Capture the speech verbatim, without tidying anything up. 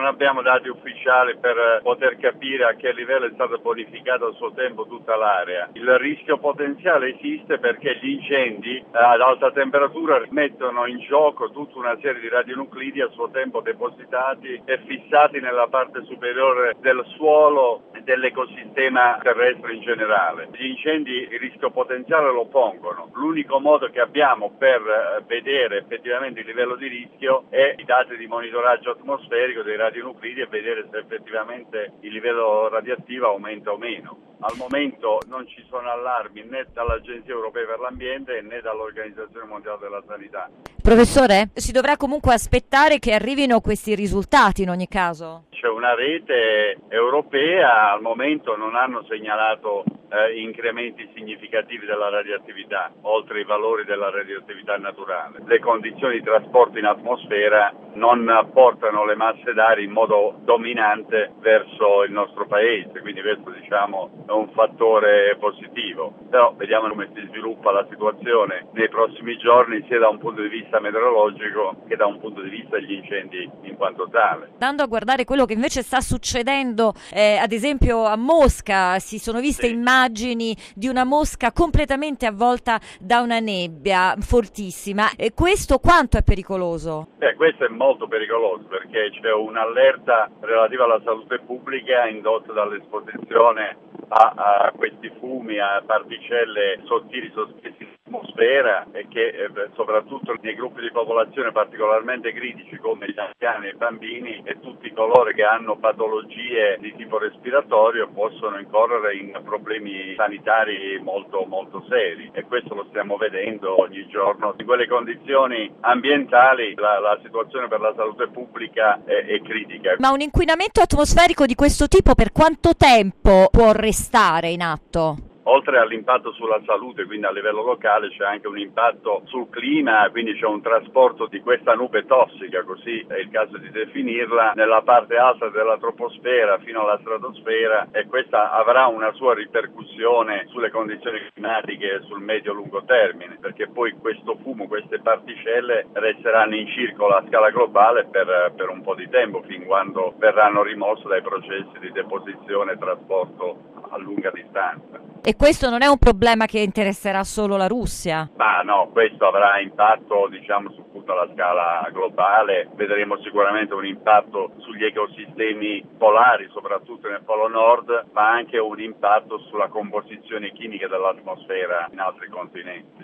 abbiamo dati ufficiali per poter capire a che livello è stata bonificata a suo tempo tutta l'area. Il rischio potenziale esiste perché gli incendi ad alta temperatura mettono in gioco tutta una serie di radionuclidi a suo tempo depositati e fissati nella parte superiore del suolo e dell'ecosistema terrestre in generale. Gli incendi il rischio potenziale lo pongono. L'unico modo che abbiamo per vedere effettivamente il livello di rischio è i dati di monitoraggio atmosferico dei radionuclidi e vedere se effettivamente il livello radioattivo aumenta o meno. Al momento non ci sono allarmi né dall'Agenzia Europea per l'Ambiente né dall'Organizzazione Mondiale della Sanità. Professore, si dovrà comunque aspettare che arrivino questi risultati in ogni caso? C'è una rete europea, al momento non hanno segnalato eh, incrementi significativi della radioattività, oltre i valori della radioattività naturale. Le condizioni di trasporto in atmosfera non portano le masse d'aria in modo dominante verso il nostro paese, quindi questo diciamo è un fattore positivo. Però vediamo come si sviluppa la situazione nei prossimi giorni sia da un punto di vista meteorologico che da un punto di vista degli incendi in quanto tale. Andando a guardare quello che invece sta succedendo eh, ad esempio a Mosca, si sono viste sì. immagini di una Mosca completamente avvolta da una nebbia fortissima. E questo quanto è pericoloso? Eh, questo è molto pericoloso perché c'è un'allerta relativa alla salute pubblica indotta dall'esposizione a, a questi fumi, a particelle sottili sospesi in atmosfera e che eh, soprattutto nei gruppi di popolazione particolarmente critici come gli anziani e i bambini e tutti coloro che hanno patologie di tipo respiratorio possono incorrere in problemi sanitari molto molto seri e questo lo stiamo vedendo ogni giorno. In quelle condizioni ambientali la, la situazione per la salute pubblica è, è critica. Ma un inquinamento atmosferico di questo tipo per quanto tempo può restare in atto? Oltre all'impatto sulla salute, quindi a livello locale, c'è anche un impatto sul clima, quindi c'è un trasporto di questa nube tossica, così è il caso di definirla, nella parte alta della troposfera fino alla stratosfera e questa avrà una sua ripercussione sulle condizioni climatiche sul medio-lungo termine, perché poi questo fumo, queste particelle resteranno in circolo a scala globale per, per un po' di tempo, fin quando verranno rimosse dai processi di deposizione e trasporto a lunga distanza. E questo non è un problema che interesserà solo la Russia? Ma no, questo avrà impatto diciamo su tutta la scala globale, vedremo sicuramente un impatto sugli ecosistemi polari, soprattutto nel Polo Nord, ma anche un impatto sulla composizione chimica dell'atmosfera in altri continenti.